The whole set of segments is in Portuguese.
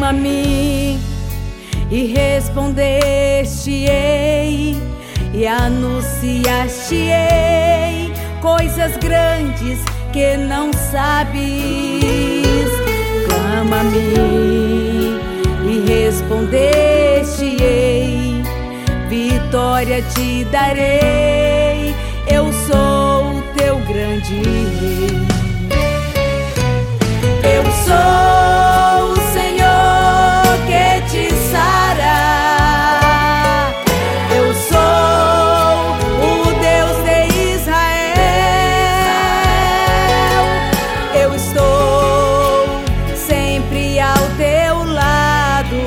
Clama-me e respondeste-ei, e anunciaste-ei coisas grandes que não sabes. Clama-me e respondeste-ei, vitória te darei, eu sou o teu grande rei. Eu sou o Senhor que te sara, eu sou o Deus de Israel, eu estou sempre ao teu lado,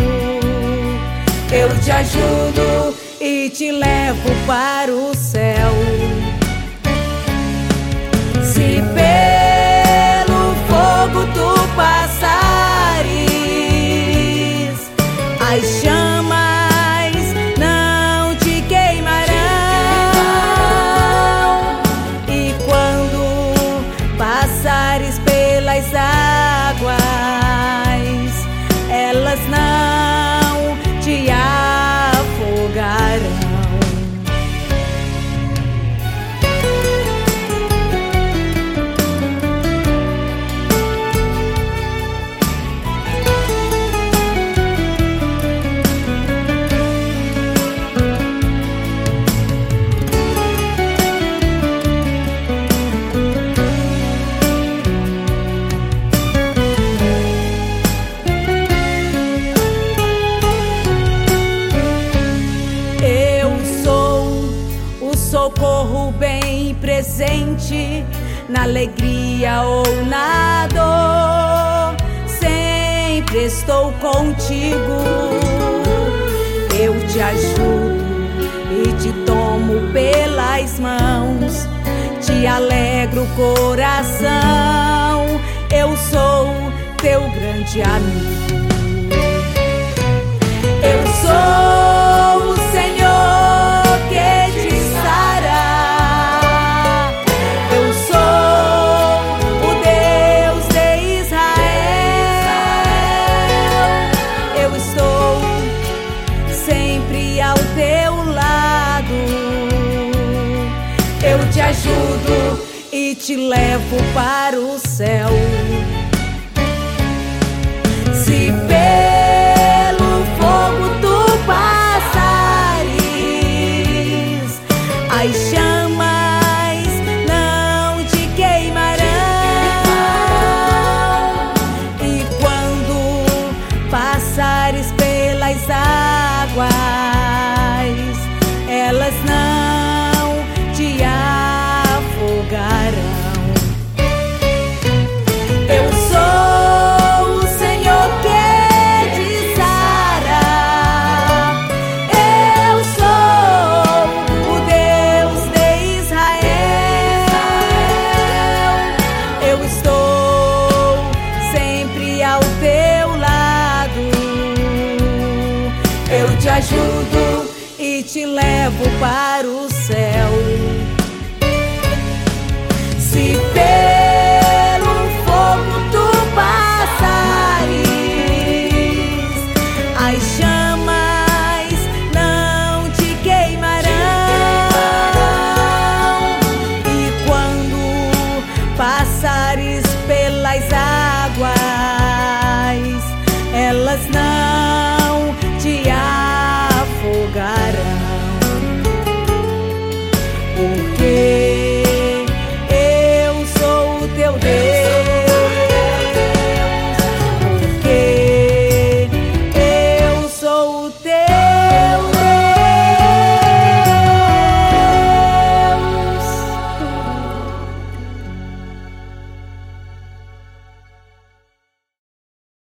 eu te ajudo e te levo para o céu. Se pelo fogo tu passares, as chamas não te queimarão, e quando passares pelas águas, elas não te afogarão. Socorro bem presente, na alegria ou na dor, sempre estou contigo. Eu te ajudo e te tomo pelas mãos, te alegro o coração, eu sou teu grande amigo. Eu sou o Senhor que te sara, eu sou o Deus de Israel, eu estou sempre ao teu lado, eu te ajudo e te levo para o céu. Se pelo fogo tu passares, as chamas não te queimarão, e quando passares pelas águas, elas não te afogarão. Eu sou o Senhor que te sara, eu sou o Deus de Israel, eu estou sempre ao teu lado, eu te ajudo e te levo para o céu. Se